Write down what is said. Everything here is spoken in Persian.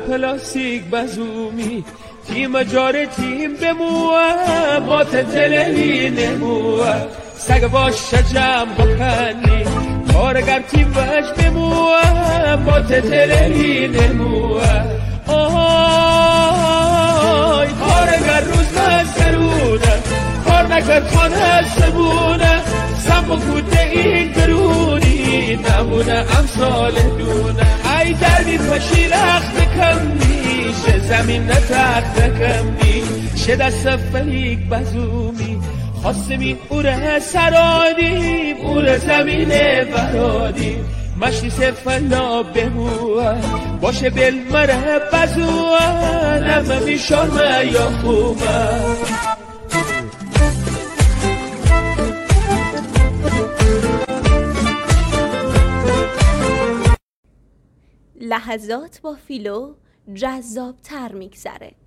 پلاستیک بزومی تیم جاره تیم بموه ما تنتلهی نموه سگ باشه جمع بکنی کارگر تیم بش بموه ما تنتلهی نموه آهای کارگر روز نزدرونه کار نکرد خانه سبونه سم و کوده این درونی نمونه امثال دونه ای دردی پشی لخت کم میشه زمین نتخت کم میشه دست فلیک بزومی خواستمین اوره سرادیم اوره زمین برادیم مشتی سفلا بهوه باشه بل مره بزوه نمه میشارمه یا خوبه لحظات با فیلو جذاب تر میگذره.